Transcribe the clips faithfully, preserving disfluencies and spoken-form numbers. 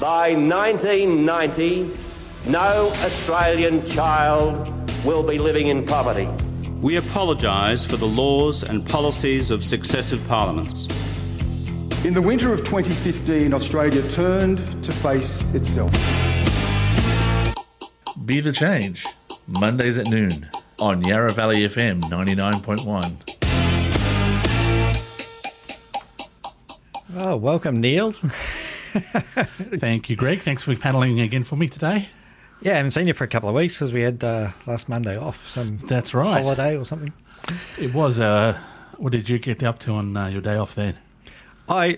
By nineteen ninety, no Australian child will be living in poverty. We apologise for the laws and policies of successive parliaments. In the winter of twenty fifteen, Australia turned to face itself. Be the Change, Mondays at noon on Yarra Valley F M ninety-nine point one. Oh, welcome, Neil. Thank you, Greg. Thanks for paddling again for me today. Yeah, I haven't seen you for a couple of weeks because we had uh, last Monday off. Some That's right. holiday or something. It was, uh, what did you get up to on uh, your day off then? I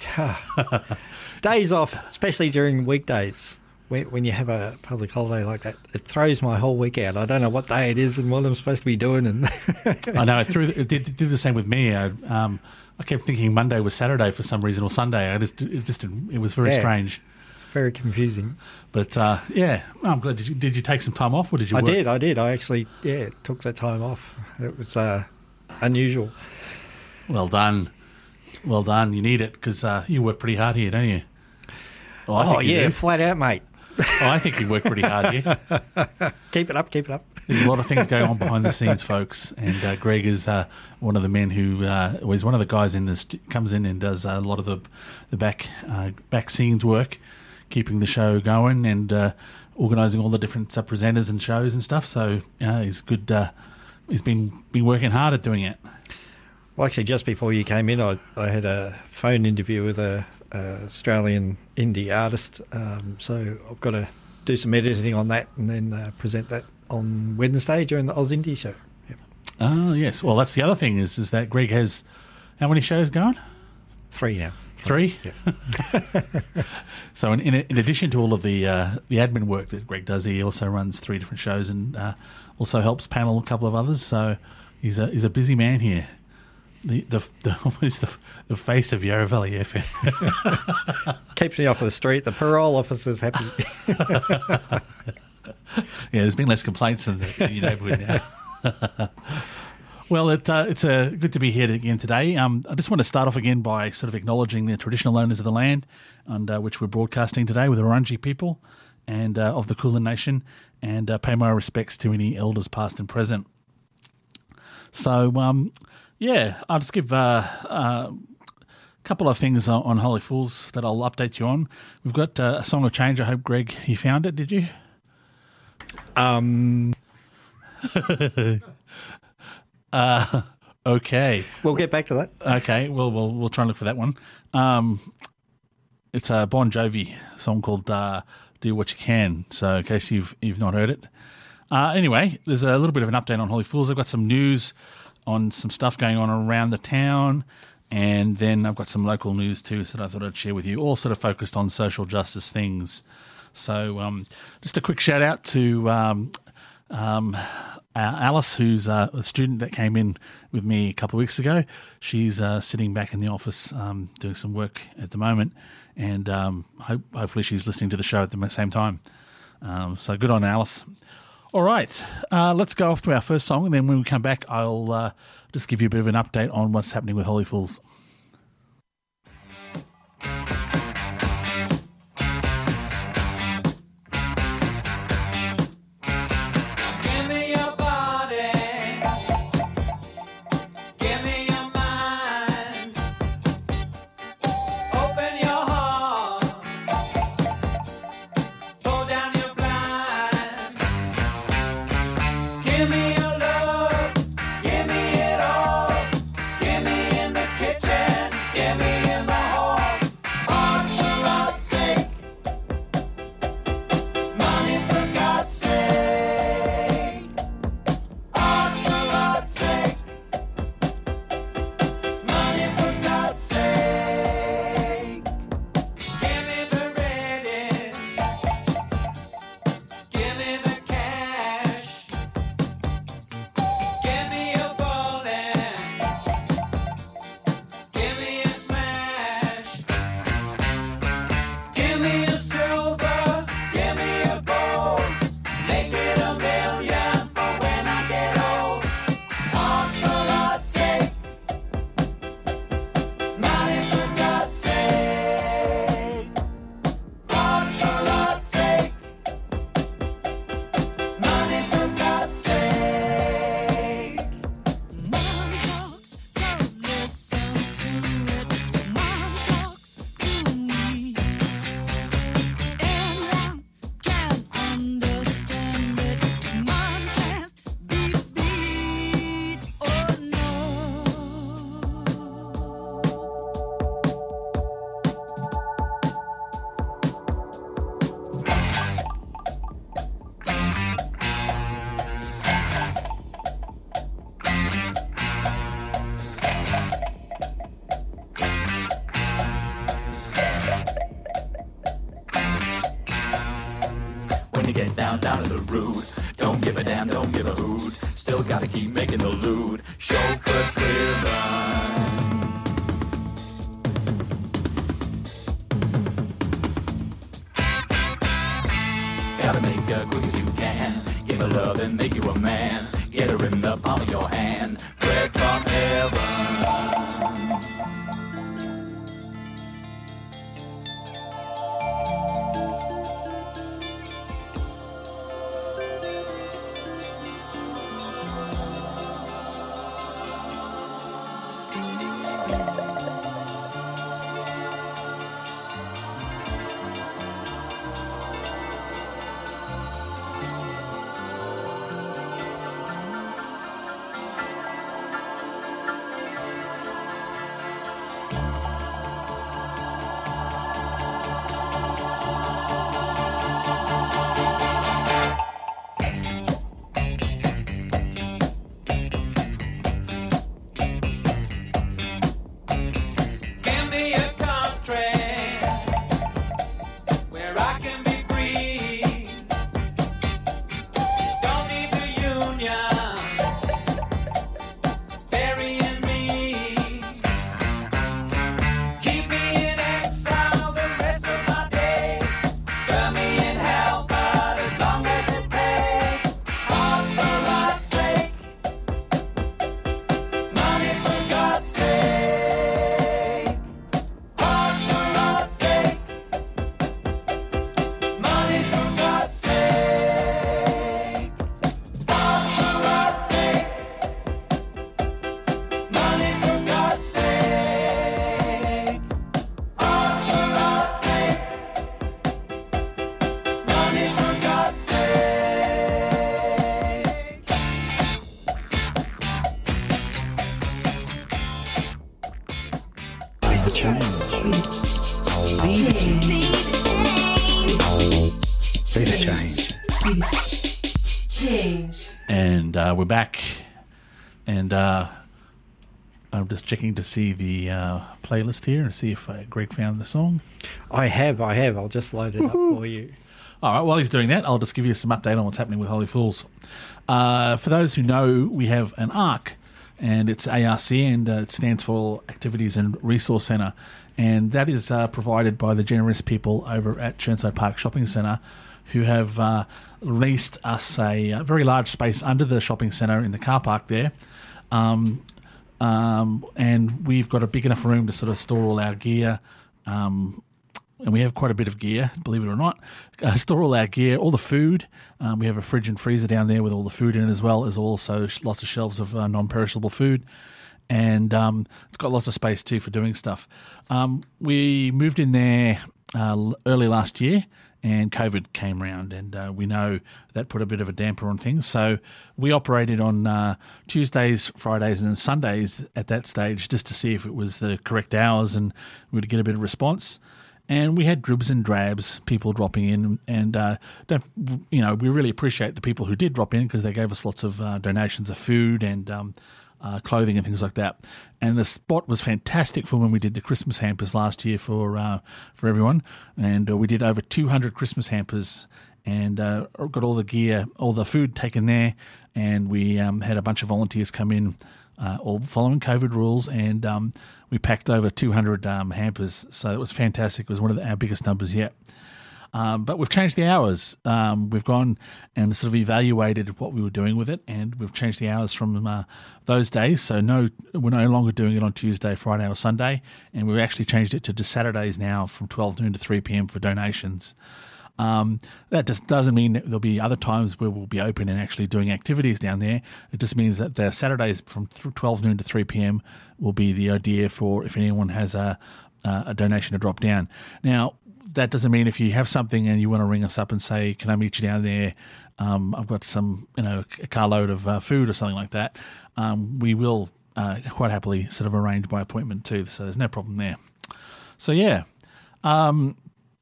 days off, especially during weekdays, when, when you have a public holiday like that, it throws my whole week out. I don't know what day it is and what I'm supposed to be doing. And I know, it, threw, it did, it did the same with me. I, um, I kept thinking Monday was Saturday for some reason, or Sunday. I just, it just, it was very Yeah. strange. Very confusing. But uh, yeah, I'm glad. Did you did you take some time off, or did you? I work? did, I did. I actually, yeah, took that time off. It was uh, unusual. Well done, well done. You need it because uh, you work pretty hard here, don't you? Well, I Oh, think you yeah, do. flat out, mate. Oh, I think you work pretty hard here. Keep it up, keep it up. There's a lot of things going on behind the scenes, folks. And uh, Greg is uh, one of the men who uh, was one of the guys in this comes in and does a lot of the the back uh, back scenes work, keeping the show going and uh, organising all the different uh, presenters and shows and stuff. So uh, he's good. Uh, he's been been working hard at doing it. Well, actually, just before you came in, I, I had a phone interview with a, a Australian indie artist. Um, so I've got to do some editing on that and then uh, present that on Wednesday during the Oz Indie show. Yep. Oh yes. Well, that's the other thing is is that Greg has how many shows going? Three now. Three. Yeah. So in, in in addition to all of the uh, the admin work that Greg does, he also runs three different shows and uh, also helps panel a couple of others. So he's a he's a busy man here. The the the almost the, the face of Yarra Valley F M. Keeps me off the street. The parole officer's happy. Yeah, there's been less complaints in the, in your neighbourhood now. Well, it, uh, it's uh, good to be here again today. Um, I just want to start off again by sort of acknowledging the traditional owners of the land and uh, which we're broadcasting today with the Wurundjeri people and uh, of the Kulin Nation, and uh, pay my respects to any elders past and present. So, um, yeah, I'll just give uh, uh, a couple of things on Holy Fools that I'll update you on. We've got uh, a Song of Change. I hope, Greg, you found it, did you? Um, uh, okay. We'll get back to that. Okay, well, we'll we'll try and look for that one. Um, it's a Bon Jovi song called uh, "Do What You Can." So, in case you've you've not heard it, uh, anyway, there's a little bit of an update on Holy Fools. I've got some news on some stuff going on around the town, and then I've got some local news too that I thought I'd share with you. All sort of focused on social justice things. So, um, just a quick shout out to um, um, Alice, who's uh, a student that came in with me a couple of weeks ago. She's uh, sitting back in the office um, doing some work at the moment, and um, hope, hopefully she's listening to the show at the same time. Um, so good on Alice. All right, uh, let's go off to our first song, and then when we come back, I'll uh, just give you a bit of an update on what's happening with Holy Fools. Give me your love, give me it all, give me in the kitchen. down, down to the root. Don't give a damn, don't give a hoot. Still gotta keep making the loot. Chauffeur driven. Gotta make her quick as you can. Give her love and make you a man. Get her in the palm of your hand. Bread from heaven. And uh, we're back, and uh, I'm just checking to see the uh, playlist here and see if uh, Greg found the song. I have, I have. I'll just load it Woo-hoo. up for you. All right, while he's doing that, I'll just give you some update on what's happening with Holy Fools. Uh, for those who know, we have an A R C, and it's A R C, and uh, it stands for Activities and Resource Centre, and that is uh, provided by the generous people over at Chirnside Park Shopping Centre, who have uh, leased us a, a very large space under the shopping centre in the car park there. Um, um, and we've got a big enough room to sort of store all our gear. Um, and we have quite a bit of gear, believe it or not. Uh, store all our gear, all the food. Um, we have a fridge and freezer down there with all the food in it, as well as also lots of shelves of uh, non-perishable food. And um, it's got lots of space too for doing stuff. Um, we moved in there uh, early last year, and COVID came round, and uh, we know that put a bit of a damper on things. So we operated on uh, Tuesdays, Fridays and Sundays at that stage just to see if it was the correct hours and we'd get a bit of response. And we had dribs and drabs, people dropping in, and uh, don't, you know, we really appreciate the people who did drop in because they gave us lots of uh, donations of food and um, uh, clothing and things like that. And the spot was fantastic for when we did the Christmas hampers last year for uh, for everyone. And uh, we did over two hundred Christmas hampers and uh, got all the gear, all the food taken there. And we um, had a bunch of volunteers come in, uh, all following COVID rules, and um, we packed over two hundred um, hampers. So it was fantastic. It was one of the, our biggest numbers yet. Um, but we've changed the hours. Um, we've gone and sort of evaluated what we were doing with it, and we've changed the hours from uh, those days. So no, we're no longer doing it on Tuesday, Friday or Sunday, and we've actually changed it to just Saturdays now from twelve noon to three p.m. for donations. Um, that just doesn't mean that there'll be other times where we'll be open and actually doing activities down there. It just means that the Saturdays from twelve noon to three p.m. will be the idea for if anyone has a, a donation to drop down. Now, that doesn't mean if you have something and you want to ring us up and say, can I meet you down there? Um, I've got some, you know, a carload of uh, food or something like that. Um, we will uh, quite happily sort of arrange by appointment too. So there's no problem there. So, yeah, um,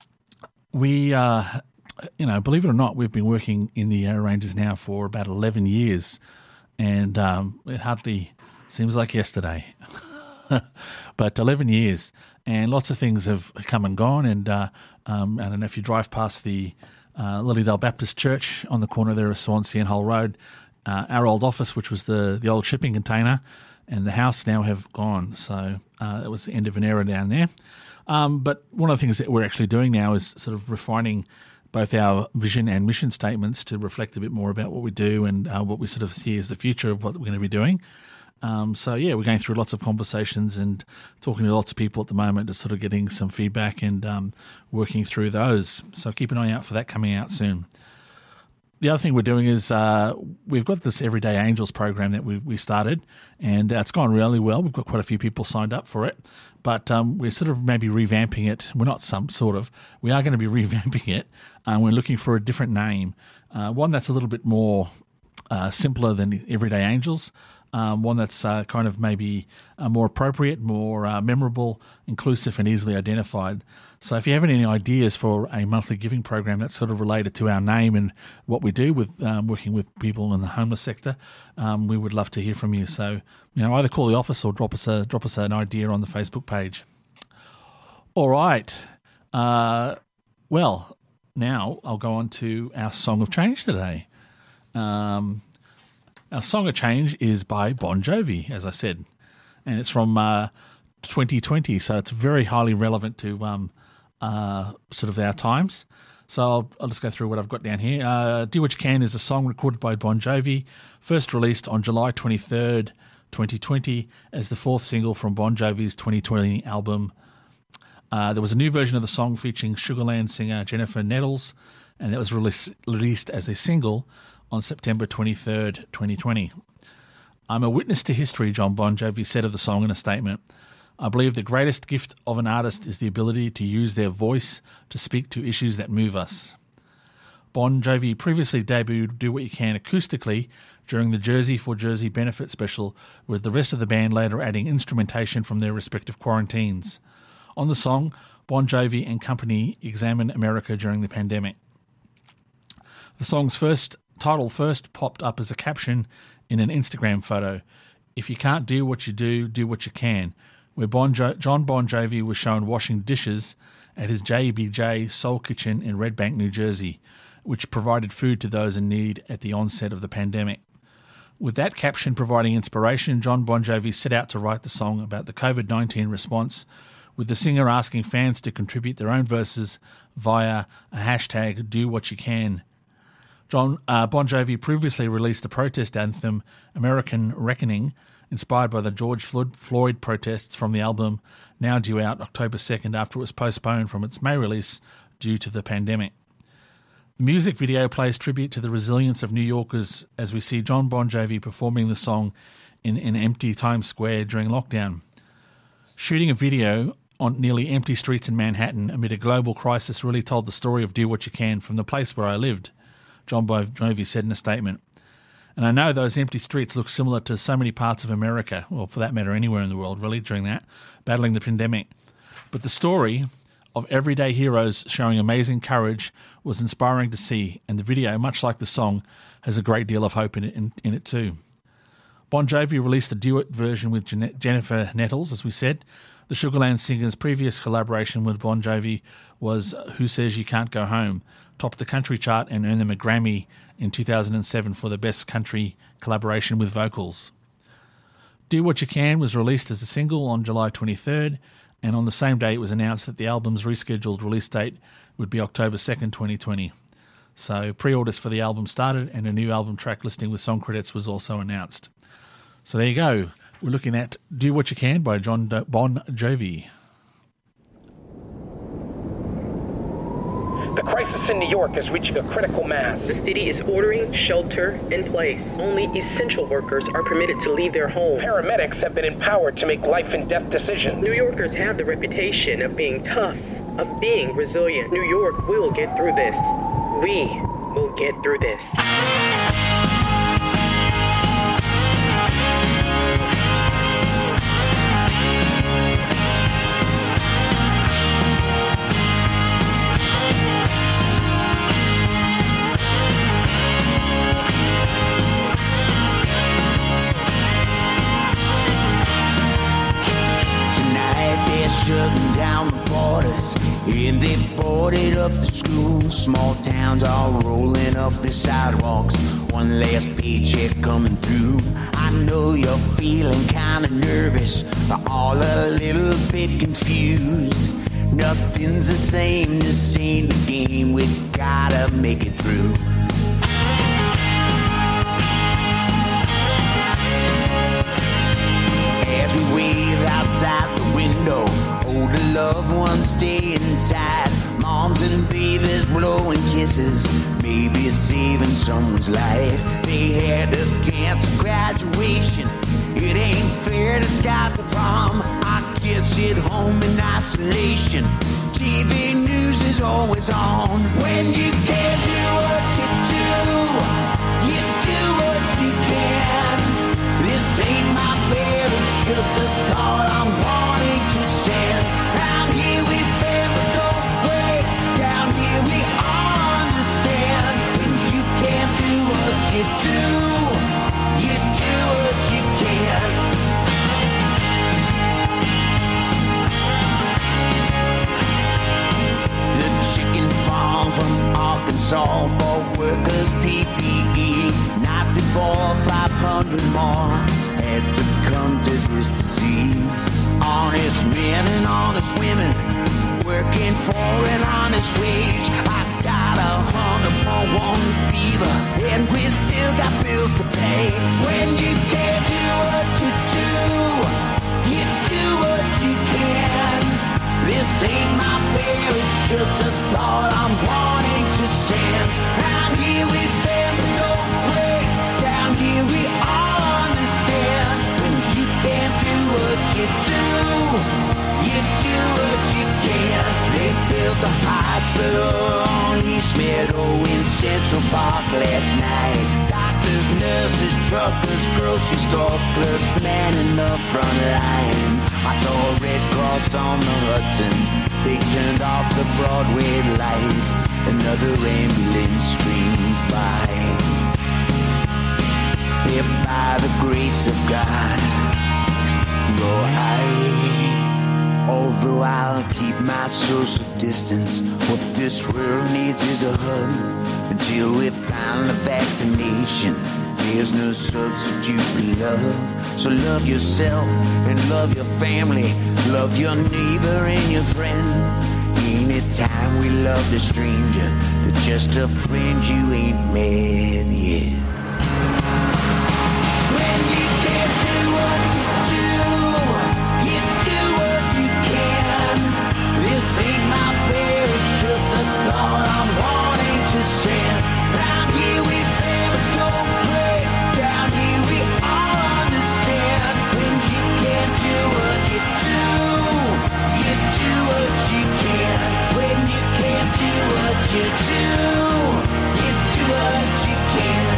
we, uh, you know, believe it or not, we've been working in the Yarra Ranges now for about eleven years, and um, it hardly seems like yesterday. But eleven years, and lots of things have come and gone. And uh, um, I don't know if you drive past the uh, Lilydale Baptist Church on the corner there of Swansea and Hull Road. Uh, our old office, which was the, the old shipping container, and the house now have gone. So uh, it was the end of an era down there. Um, but one of the things that we're actually doing now is sort of refining both our vision and mission statements to reflect a bit more about what we do and uh, what we sort of see as the future of what we're going to be doing. Um, so, yeah, we're going through lots of conversations and talking to lots of people at the moment, just sort of getting some feedback and um, working through those. So keep an eye out for that coming out soon. The other thing we're doing is uh, we've got this Everyday Angels program that we we started, and uh, it's gone really well. We've got quite a few people signed up for it, but um, we're sort of maybe revamping it. We're not some sort of. We are going to be revamping it. Um, we're looking for a different name, uh, one that's a little bit more uh, simpler than Everyday Angels, um, one that's uh, kind of maybe uh, more appropriate, more uh, memorable, inclusive, and easily identified. So if you have any ideas for a monthly giving program that's sort of related to our name and what we do with um, working with people in the homeless sector, um, we would love to hear from you. So, you know, either call the office or drop us a drop us an idea on the Facebook page. All right. Uh, well, now I'll go on to our Song of Change today. Um, our Song of Change is by Bon Jovi, as I said, and it's from uh, twenty twenty, so it's very highly relevant to um, uh, sort of our times. So I'll, I'll just go through what I've got down here. Uh, Do What You Can is a song recorded by Bon Jovi, first released on July twenty-third, twenty twenty, as the fourth single from Bon Jovi's twenty twenty album. Uh, there was a new version of the song featuring Sugarland singer Jennifer Nettles, and that was release, released as a single on September twenty-third, twenty twenty. I'm a witness to history, John Bon Jovi said of the song in a statement. I believe the greatest gift of an artist is the ability to use their voice to speak to issues that move us. Bon Jovi previously debuted Do What You Can acoustically during the Jersey for Jersey benefit special, with the rest of the band later adding instrumentation from their respective quarantines. On the song, Bon Jovi and company examine America during the pandemic. The song's first title first popped up as a caption in an Instagram photo. If you can't do what you do, do what you can, where bon jo- John Bon Jovi was shown washing dishes at his J B J Soul Kitchen in Red Bank, New Jersey, which provided food to those in need at the onset of the pandemic. With that caption providing inspiration, John Bon Jovi set out to write the song about the covid nineteen response, with the singer asking fans to contribute their own verses via a hashtag Do What You Can. John uh, Bon Jovi previously released the protest anthem American Reckoning, inspired by the George Floyd protests from the album, now due out October second after it was postponed from its May release due to the pandemic. The music video plays tribute to the resilience of New Yorkers as we see John Bon Jovi performing the song in an empty Times Square during lockdown. Shooting a video on nearly empty streets in Manhattan amid a global crisis really told the story of Do What You Can from the place where I lived, John Bon Jovi said in a statement. And I know those empty streets look similar to so many parts of America, or for that matter anywhere in the world really, during that, battling the pandemic. But the story of everyday heroes showing amazing courage was inspiring to see, and the video, much like the song, has a great deal of hope in it, in, in it too. Bon Jovi released a duet version with Jen- Jennifer Nettles, as we said. The Sugarland singer's previous collaboration with Bon Jovi was Who Says You Can't Go Home, topped the country chart and earned them a Grammy in two thousand seven for the best country collaboration with vocals. Do What You Can was released as a single on July twenty-third, and on the same day it was announced that the album's rescheduled release date would be October second, twenty twenty. So pre-orders for the album started, and a new album track listing with song credits was also announced. So there you go. We're looking at Do What You Can by John Do- Bon Jovi. The crisis in New York is reaching a critical mass. The city is ordering shelter in place. Only essential workers are permitted to leave their homes. Paramedics have been empowered to make life and death decisions. New Yorkers have the reputation of being tough, of being resilient. New York will get through this. We will get through this. Shutting down the borders in the they boarded up the schools. Small towns all rolling up the sidewalks. One last paycheck coming through. I know you're feeling kinda nervous, but all a little bit confused. Nothing's the same, this ain't the game. We gotta make it through. As we wave outside the window, older loved ones stay inside. Moms and babies blowing kisses, maybe saving someone's life. They had to cancel graduation. It ain't fair to skip the prom. I kids at home in isolation. T V news is always on. When you can't do what you do, you do what you can. This ain't my fear, it's just a thought I'm wanting to send. Down here we bend but don't break. Down here we understand. When you can't do what you do, you do what you can. The chicken farm from Arkansas bought workers P P E. Not before five hundred more had succumbed to this disease. Honest men and honest women working for an honest wage. I got a hundred for one fever, and we still got bills to pay. When you can't do what you do, you do what you can. This ain't my fear, it's just a thought I'm wanting to send. Down here we bend but don't break. Down here we understand. When you can't do what you do, you do what you can. They built a hospital on East Meadow in Central Park last night. Doctors, nurses, truckers, grocery store clerks, manning the front lines. I saw a Red Cross on the Hudson. They turned off the Broadway lights. Another ambulance streams by. If by the grace of God, no, I, although I'll keep my social distance, what this world needs is a hug. Until we find the vaccination, there's no substitute for love. So love yourself and love your family. Love your neighbor and your friend. Anytime we love a stranger, they're just a friend you ain't met yet. When you can't do what you do, you do what you can. This ain't my fear, it's just a thought I'm wanting to send. Down here we fail, don't break. Down here we all understand. When you can't do what you do, you do what you can. When you can't do what you do, you do what you can.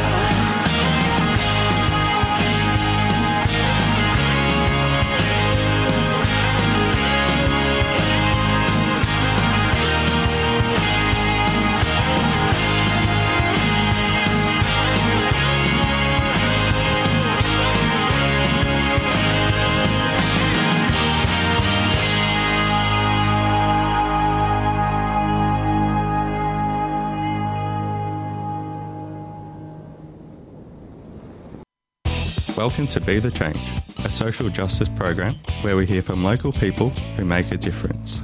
Welcome to Be the Change, a social justice program where we hear from local people who make a difference.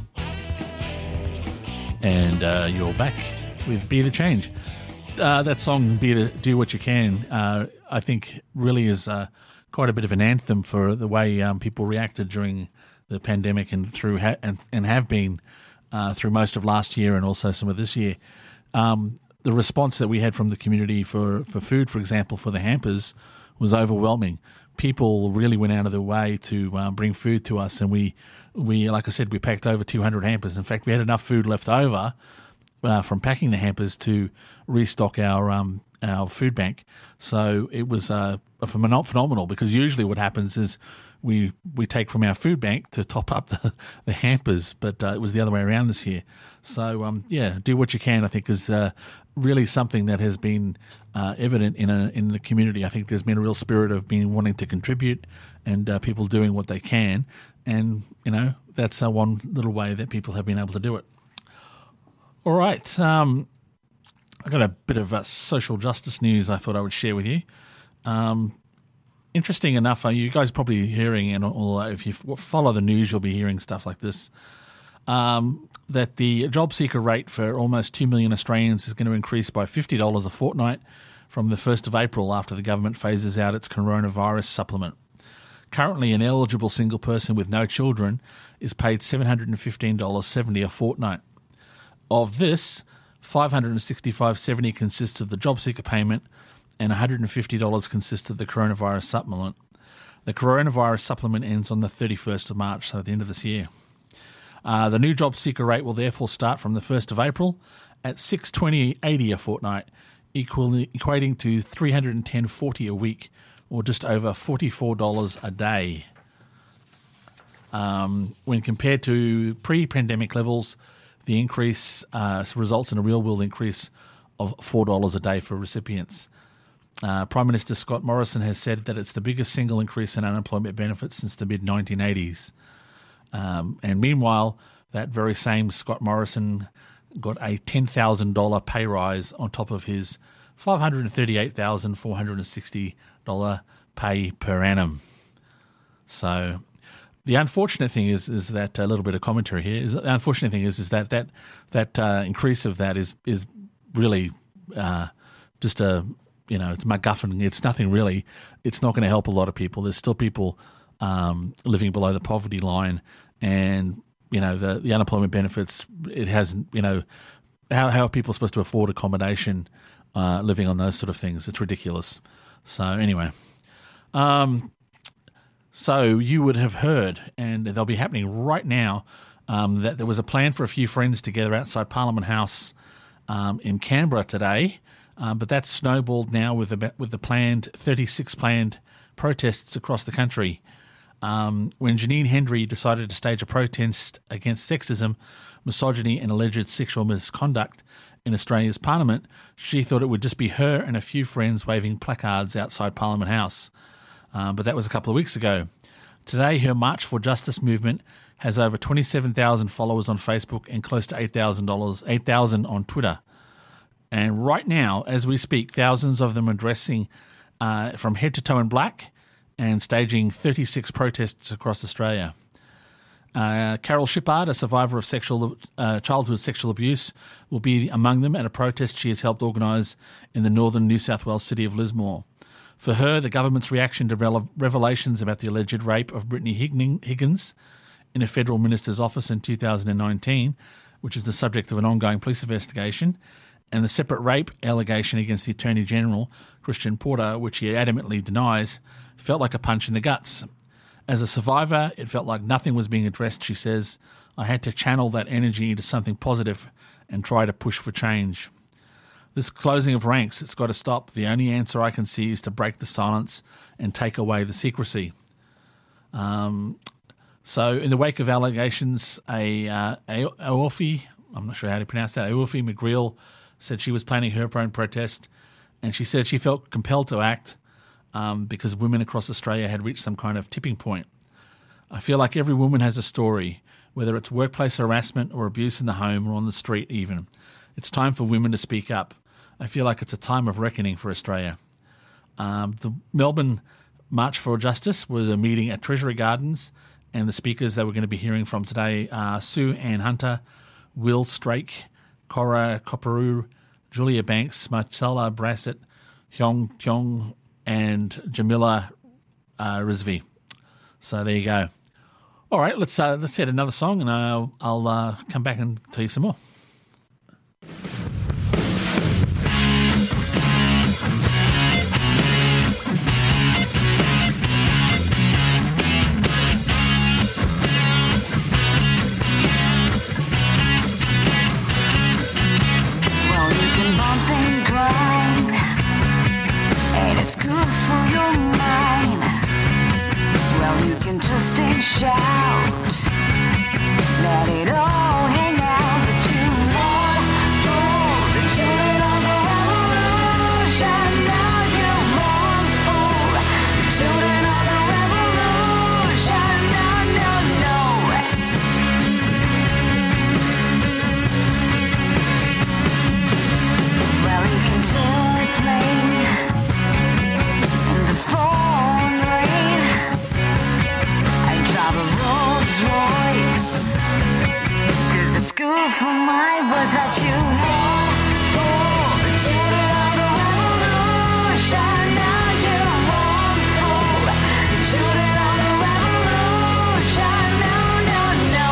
And uh, you're back with Be the Change. Uh, that song, Be the, Do What You Can, uh, I think really is uh, quite a bit of an anthem for the way um, people reacted during the pandemic and through ha- and, and have been uh, through most of last year and also some of this year. Um, the response that we had from the community for, for food, for example, for the hampers, was overwhelming. People really went out of their way to um, bring food to us, and we, we, like I said, we packed over two hundred hampers. In fact, we had enough food left over uh, from packing the hampers to restock our um, our food bank. So it was uh, phenomenal, because usually what happens is we we take from our food bank to top up the, the hampers, but uh, it was the other way around this year. So um, yeah, do what you can, I think, is uh, really something that has been uh, evident in a, in the community. I think there's been a real spirit of being wanting to contribute and uh, people doing what they can, and you know that's uh, one little way that people have been able to do it. All right. Um, I got a bit of uh, social justice news I thought I would share with you. Um, interesting enough, uh, you guys are probably hearing, and all, if you follow the news, you'll be hearing stuff like this, um, that the job seeker rate for almost two million Australians is going to increase by fifty dollars a fortnight from the first of April after the government phases out its coronavirus supplement. Currently, an eligible single person with no children is paid seven hundred fifteen dollars seventy a fortnight. Of this, five hundred sixty-five dollars seventy consists of the job seeker payment and one hundred fifty dollars consists of the coronavirus supplement. The coronavirus supplement ends on the thirty-first of March, so at the end of this year. Uh, the new job seeker rate will therefore start from the first of April at six hundred twenty dollars eighty a fortnight, equally, equating to three hundred ten dollars forty a week, or just over forty-four dollars a day. Um, when compared to pre-pandemic levels, the increase uh, results in a real-world increase of four dollars a day for recipients. Uh, Prime Minister Scott Morrison has said that it's the biggest single increase in unemployment benefits since the mid nineteen eighties. Um, and meanwhile, that very same Scott Morrison got a ten thousand dollars pay rise on top of his five hundred thirty-eight thousand four hundred sixty dollars pay per annum. So the unfortunate thing is is that a little bit of commentary here is the unfortunate thing is is that that that uh, increase of that is is really uh, just a you know it's MacGuffin. It's nothing really. It's not going to help a lot of people. There's still people um, living below the poverty line, and you know the the unemployment benefits. It hasn't you know how how are people supposed to afford accommodation uh, living on those sort of things? It's ridiculous. So anyway. Um, so you would have heard, and they'll be happening right now, um, that there was a plan for a few friends together outside Parliament House um, in Canberra today, um, but that's snowballed now with the, with the planned thirty-six planned protests across the country. Um, when Janine Hendry decided to stage a protest against sexism, misogyny and alleged sexual misconduct in Australia's Parliament, she thought it would just be her and a few friends waving placards outside Parliament House. Um, but that was a couple of weeks ago. Today, her March for Justice movement has over twenty-seven thousand followers on Facebook and close to eight thousand eight thousand on Twitter. And right now, as we speak, thousands of them are dressing uh, from head to toe in black and staging thirty-six protests across Australia. Uh, Carol Shippard, a survivor of sexual uh, childhood sexual abuse, will be among them at a protest she has helped organise in the northern New South Wales city of Lismore. For her, the government's reaction to revelations about the alleged rape of Brittany Higgins in a federal minister's office in two thousand nineteen, which is the subject of an ongoing police investigation, and the separate rape allegation against the Attorney General, Christian Porter, which he adamantly denies, felt like a punch in the guts. As a survivor, it felt like nothing was being addressed, she says. I had to channel that energy into something positive and try to push for change. This closing of ranks, it's got to stop. The only answer I can see is to break the silence and take away the secrecy. Um, so in the wake of allegations, a uh, Aoife, I'm not sure how to pronounce that, Aoife McGreal said she was planning her own protest, and she said she felt compelled to act um, because women across Australia had reached some kind of tipping point. I feel like every woman has a story, whether it's workplace harassment or abuse in the home or on the street even. It's time for women to speak up. I feel like it's a time of reckoning for Australia. Um, the Melbourne March for Justice was a meeting at Treasury Gardens, and the speakers that we're going to be hearing from today are Sue Ann Hunter, Will Strake, Cora Copperoo, Julia Banks, Marcella Brassett, Hyung Kyung, and Jamila uh, Rizvi. So there you go. All right, let's uh, let's hit another song, and I'll, I'll uh, come back and tell you some more. It's good for your mind. Well, you can twist and shout. Let it all hang out, but you I was what you want for the children of the revolution. Now you want for the children of the revolution. No, no, no.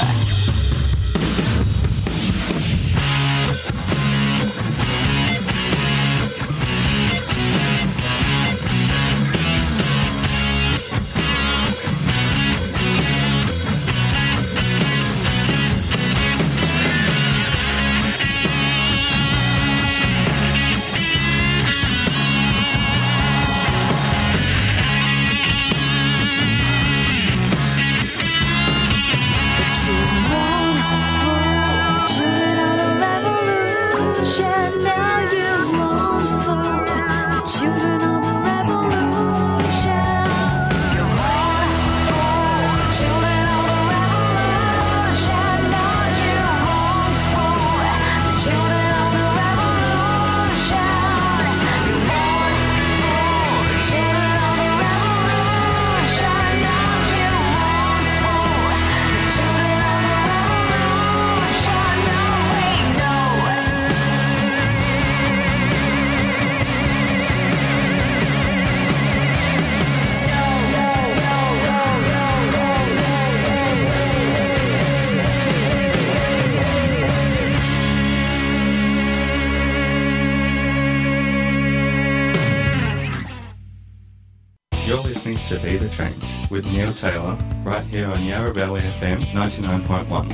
You're listening to Be The Change with Neil Taylor right here on Yarra Valley F M ninety-nine point one.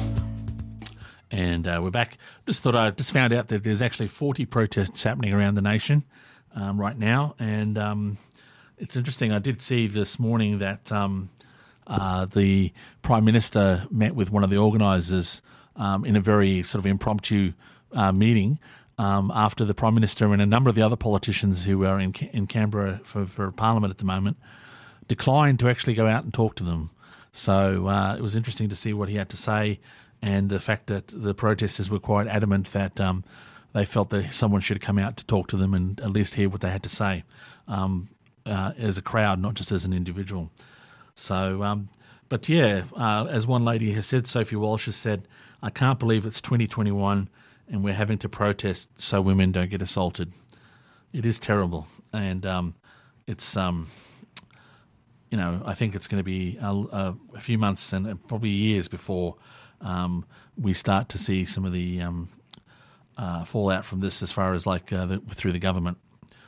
And uh, we're back. Just thought I just found out that there's actually forty protests happening around the nation um, right now. And um, it's interesting. I did see this morning that um, uh, the Prime Minister met with one of the organisers um, in a very sort of impromptu uh, meeting um, after the Prime Minister and a number of the other politicians who are in, in Canberra for, for Parliament at the moment declined to actually go out and talk to them. So uh, it was interesting to see what he had to say, and the fact that the protesters were quite adamant that um, they felt that someone should come out to talk to them and at least hear what they had to say um, uh, as a crowd, not just as an individual. So, um, but yeah, uh, as one lady has said, Sophie Walsh has said, I can't believe it's twenty twenty-one and we're having to protest so women don't get assaulted. It is terrible. And um, it's... Um, You know, I think it's going to be a, a, a few months and probably years before um, we start to see some of the um, uh, fallout from this, as far as like uh, the, through the government.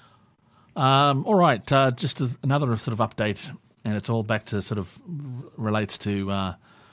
Um, all right, uh, just a, another sort of update, and it's all back to sort of relates to uh,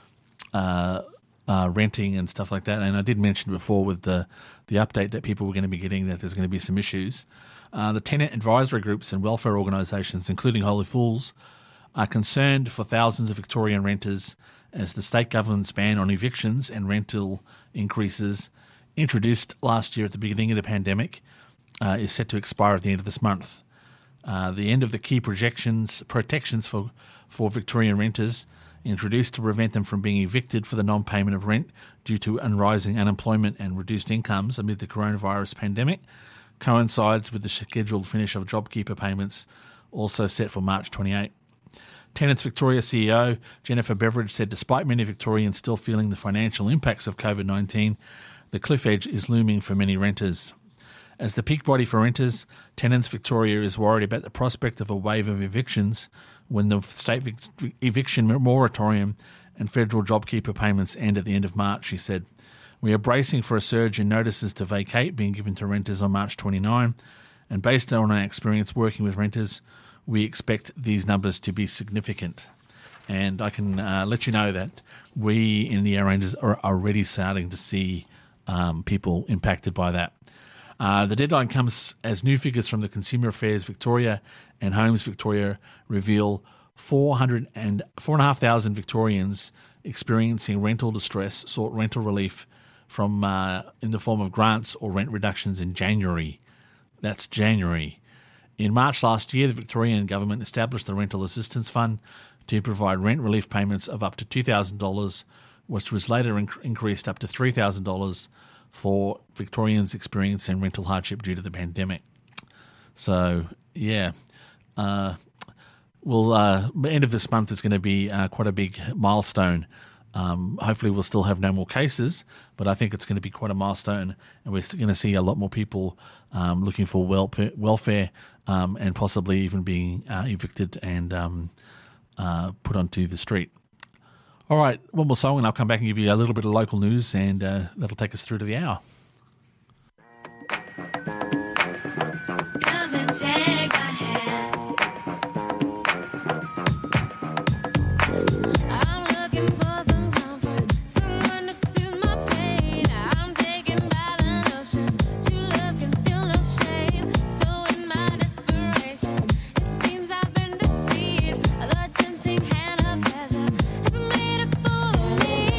uh, uh, renting and stuff like that. And I did mention before with the the update that people were going to be getting that there's going to be some issues. Uh, the tenant advisory groups and welfare organisations, including Holy Fools, are concerned for thousands of Victorian renters as the state government's ban on evictions and rental increases, introduced last year at the beginning of the pandemic, uh, is set to expire at the end of this month. Uh, the end of the key projections, protections for, for Victorian renters, introduced to prevent them from being evicted for the non-payment of rent due to rising unemployment and reduced incomes amid the coronavirus pandemic, coincides with the scheduled finish of JobKeeper payments, also set for March twenty-eighth. Tenants Victoria C E O Jennifer Beveridge said despite many Victorians still feeling the financial impacts of COVID nineteen, the cliff edge is looming for many renters. As the peak body for renters, Tenants Victoria is worried about the prospect of a wave of evictions when the state vic- eviction moratorium and federal JobKeeper payments end at the end of March, she said. We are bracing for a surge in notices to vacate being given to renters on March twenty-ninth, and based on our experience working with renters, we expect these numbers to be significant. And I can uh, let you know that we in the Yarra Rangers are already starting to see um, people impacted by that. Uh, the deadline comes as new figures from the Consumer Affairs Victoria and Homes Victoria reveal four hundred and four and a half thousand Victorians experiencing rental distress sought rental relief from uh, in the form of grants or rent reductions in January. That's January. In March last year, the Victorian government established the Rental Assistance Fund to provide rent relief payments of up to two thousand dollars, which was later inc- increased up to three thousand dollars for Victorians experiencing rental hardship due to the pandemic. So, yeah, uh, well, uh, the end of this month is going to be uh, quite a big milestone Um, hopefully we'll still have no more cases, but I think it's going to be quite a milestone, and we're going to see a lot more people um, looking for welfare, welfare um, and possibly even being uh, evicted and um, uh, put onto the street. All right, one more song and I'll come back and give you a little bit of local news, and uh, that'll take us through to the hour. Come and take my hand. I'm looking for some comfort, someone to soothe my pain. I'm taken by the notion true love can feel no shame. So in my desperation, it seems I've been deceived. The tempting hand of pleasure has made a fool of me.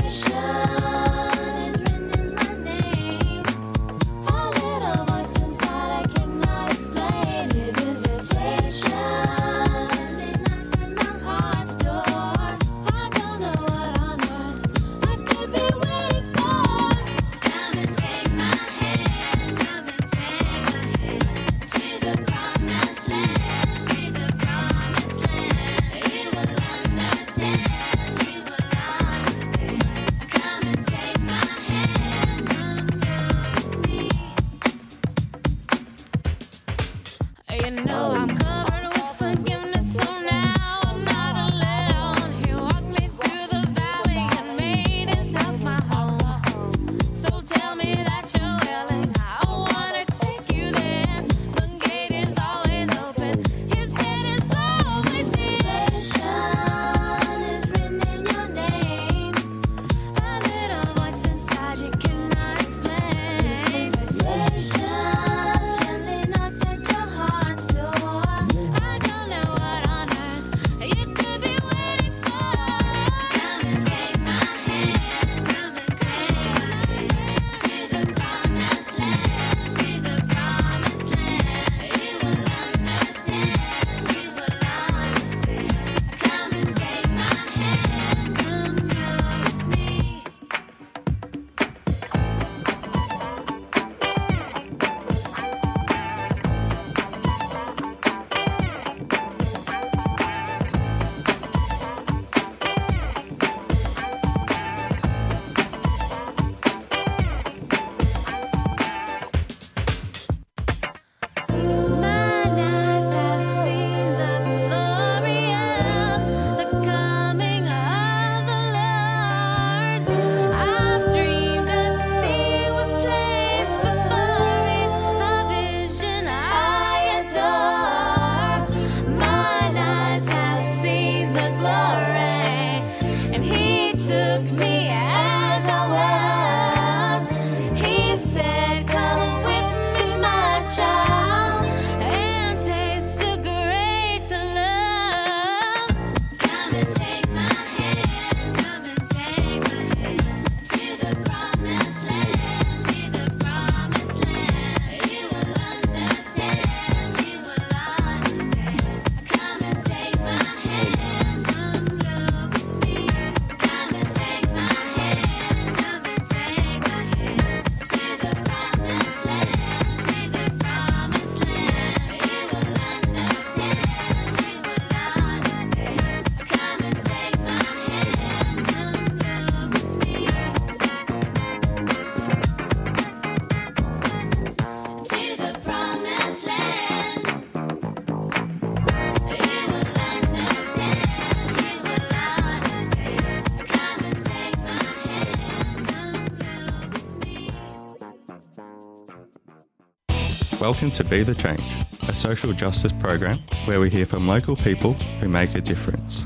Is written in my name. A little voice inside I cannot explain. His invitation gently knocks at my heart's door. I don't know what on earth I could be waiting for. Come and take my hand, come and take my hand to the promised land, to the promised land. You will understand, you will understand. Come and take my hand, come with me. You know I'm covered with forgiveness, so now I'm not alone. He walked me through the valley and made his house my home. So tell me that you're willing, I wanna take you there. The gate is always open, his head is always near. Invitation is written in your name. A little voice inside you cannot explain. His invitation gently knocks at your heart's door. I don't know what on earth you could be waiting for. Come and take my hand, come and take my hand to the promised land, to the promised land. You will understand, you will understand. Come and take my hand, come go with me. Mine eyes have seen the glory of the coming of the Lord. I've dreamed a sea was placed before me, a vision I adore. Mine eyes have seen the glory, and He took me as I was. He said, "Come with me, my child, and taste the greater love." Come and take my hand, come and take my hand to the promised land, to the promised land. You will understand, you will understand. Come and take my hand, come go with me. Come and take my hand, come and take my hand to the promised land, to the promised land. You will understand, you will understand. Come and take my hand, come go with me. To the promised land. You will understand, you will understand. Come and take my hand, come go with me. Welcome to Be the Change, a social justice program where we hear from local people who make a difference.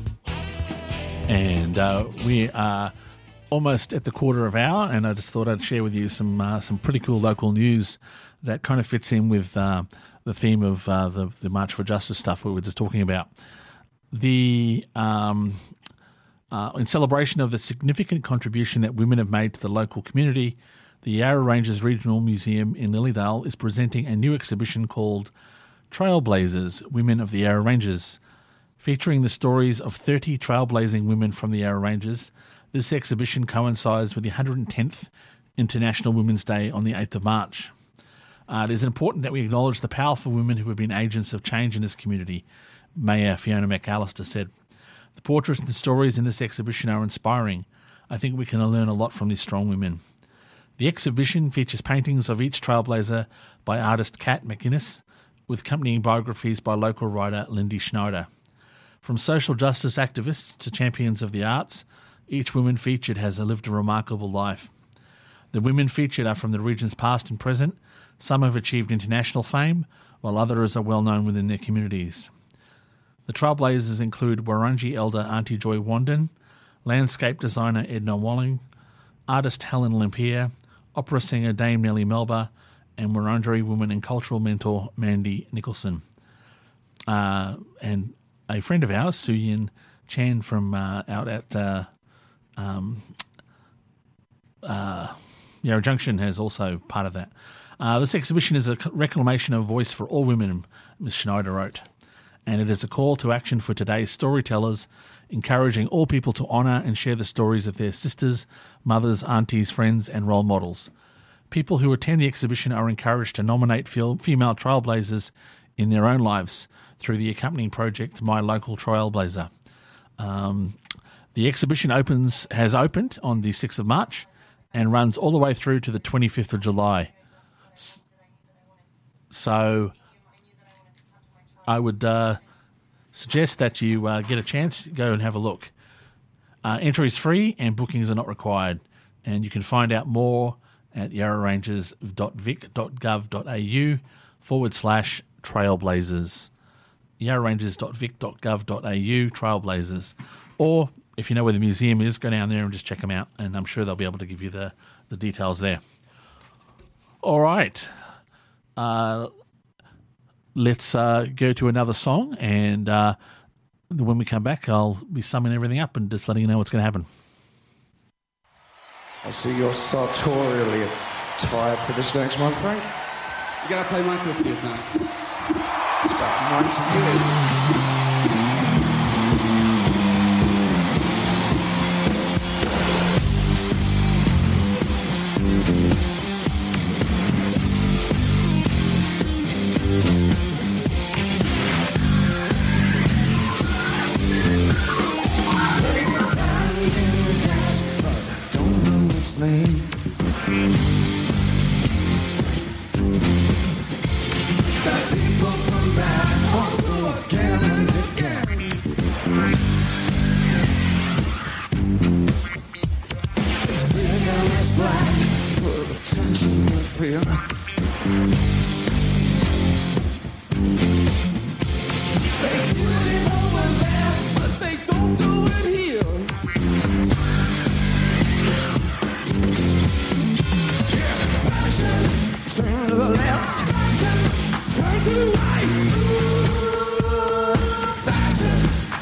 And uh, we are almost at the quarter of hour, and I just thought I'd share with you some uh, some pretty cool local news that kind of fits in with uh, the theme of uh, the, the March for Justice stuff we were just talking about. The um, uh, in celebration of the significant contribution that women have made to the local community, the Yarra Ranges Regional Museum in Lilydale is presenting a new exhibition called Trailblazers, Women of the Yarra Ranges. Featuring the stories of thirty trailblazing women from the Yarra Ranges, this exhibition coincides with the one hundred tenth International Women's Day on the eighth of March. Uh, it is important that we acknowledge the powerful women who have been agents of change in this community, Mayor Fiona McAllister said. The portraits and stories in this exhibition are inspiring. I think we can learn a lot from these strong women. The exhibition features paintings of each trailblazer by artist Kat McInnes, with accompanying biographies by local writer Lindy Schneider. From social justice activists to champions of the arts, each woman featured has lived a remarkable life. The women featured are from the region's past and present. Some have achieved international fame, while others are well known within their communities. The trailblazers include Wurundjeri elder Auntie Joy Wandin, landscape designer Edna Walling, artist Helen Lempier, opera singer Dame Nellie Melba, and Wurundjeri woman and cultural mentor Mandy Nicholson. Uh, and a friend of ours, Suyin Chan from uh, out at uh, um, uh, Yarra Junction, has also part of that. Uh, this exhibition is a reclamation of voice for all women, Miz Schneider wrote, and it is a call to action for today's storytellers, encouraging all people to honour and share the stories of their sisters, mothers, aunties, friends and role models. People who attend the exhibition are encouraged to nominate female trailblazers in their own lives through the accompanying project My Local Trailblazer. Um, the exhibition opens has opened on the sixth of March and runs all the way through to the twenty-fifth of July. So I would uh, suggest that you uh, get a chance, go and have a look. Uh, entry is free and bookings are not required. And you can find out more at yarrarangers.vic.gov.au forward slash trailblazers. yarrarangers.vic.gov.au trailblazers. Or if you know where the museum is, go down there and just check them out. And I'm sure they'll be able to give you the, the details there. All right. Uh, let's uh, go to another song, and uh, when we come back, I'll be summing everything up and just letting you know what's going to happen. I see you're sartorially tired for this next one, Frank. You gotta play my fiftieth now. It's about ninety years. Name. The people from that wants to again and again. It's clear now as black, full of tension and fear. They do it over there, but they don't do it here. Turn to the left, turn to the right. Fashion.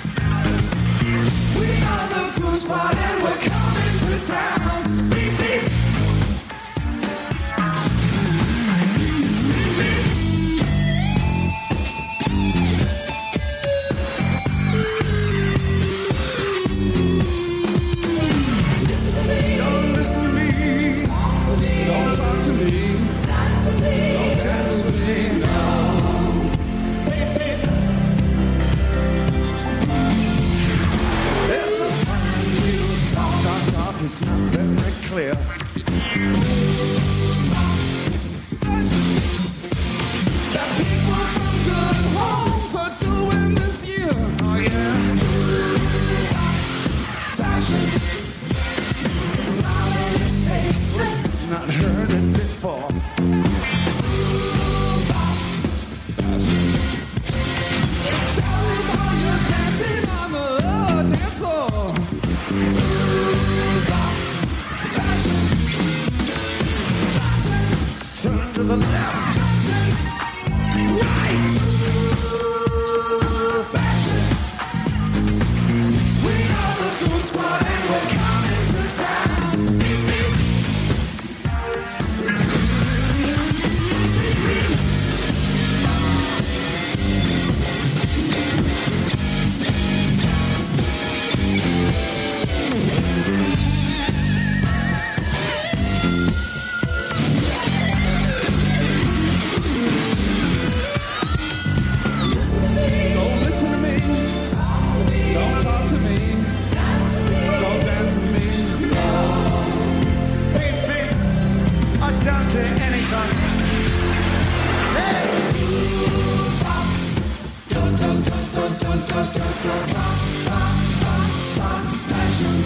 We are the Goose Squad and we're coming to town. Beep, beep. Beep, beep. Listen to me. Don't listen to me. Talk to me. Don't talk to me. Don't dance with me, no. Beep, beep. There's a brand new talk, talk, talk. It's not very clear. That people from good homes are doing this year. Oh yeah. Fashion. It's not in this taste. Not heard it before. Turn to the left, right. Fashion. We are the Goose Squad and we're coming to town. Beep, beep. does it anytime. Hey! Don't, don't, don't, don't, don't, don't, don't, don't, rock, rock, rock, rock, fashion.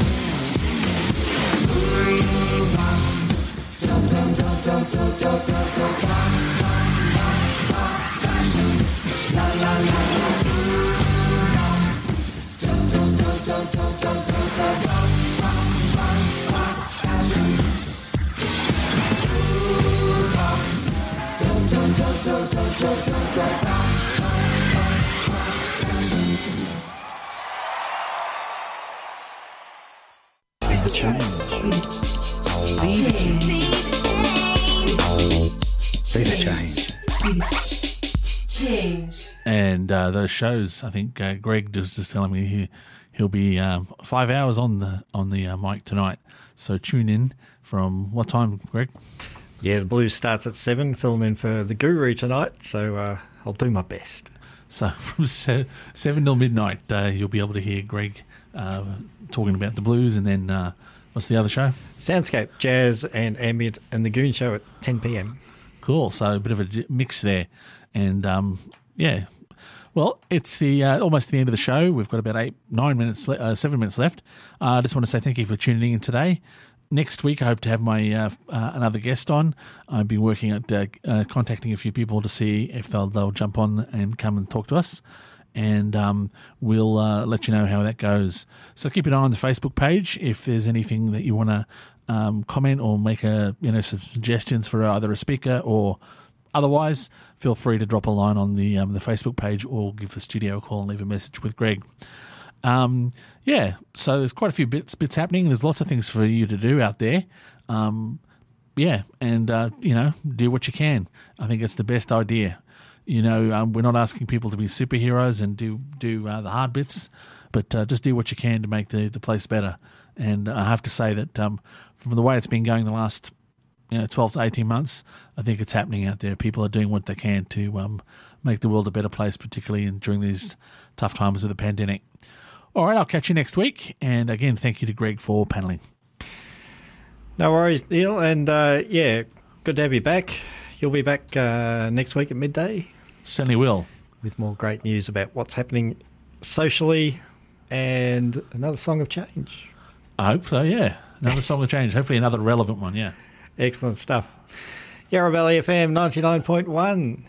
Ooh, rock. Don't, don't, don't, don't, don't, don't, don't, don't, rock, rock, rock, rock, fashion. La, la, la, la. Ooh, rock. Don't, don't, don't, don't, don't, don't, don't, don't, rock, rock, rock, rock, fashion. Ooh, rock. Don't, don't, don't, don't, don't, don't, don't, don't, rock. Be the change. Be the change. Be the change. Change. And uh, those shows, I think uh, Greg was just telling me he, he'll be um, five hours on the on the uh, mic tonight. So tune in from what time, Greg? Yeah, the blues starts at seven. Filming for the Guru tonight, so uh, I'll do my best. So from se- seven till midnight, uh, you'll be able to hear Greg uh, talking about the blues, and then uh, what's the other show? Soundscape, jazz and ambient, and the Goon Show at ten p.m. Cool. So a bit of a mix there, and um, yeah. Well, it's the uh, almost the end of the show. We've got about eight, nine minutes, le- uh, seven minutes left. Uh, I just want to say thank you for tuning in today. Next week, I hope to have my uh, uh, another guest on. I've been working at uh, uh, contacting a few people to see if they'll they'll jump on and come and talk to us, and um, we'll uh, let you know how that goes. So keep an eye on the Facebook page if there's anything that you want to um, comment or make a you know some suggestions for either a speaker or otherwise. Feel free to drop a line on the um, the Facebook page or give the studio a call and leave a message with Greg. Um, yeah, so there's quite a few bits bits happening. There's lots of things for you to do out there. Um, yeah, and, uh, you know, do what you can. I think it's the best idea. You know, um, we're not asking people to be superheroes and do, do uh, the hard bits, but uh, just do what you can to make the, the place better. And I have to say that um, from the way it's been going the last you know, twelve to eighteen months, I think it's happening out there. People are doing what they can to um, make the world a better place, particularly in, during these tough times with the pandemic. All right, I'll catch you next week. And again, thank you to Greg for paneling. No worries, Neil. And uh, yeah, good to have you back. You'll be back uh, next week at midday. Certainly will. With more great news about what's happening socially and another song of change. I hope so, yeah. Another song of change. Hopefully another relevant one, yeah. Excellent stuff. Yarra Valley F M ninety-nine point one.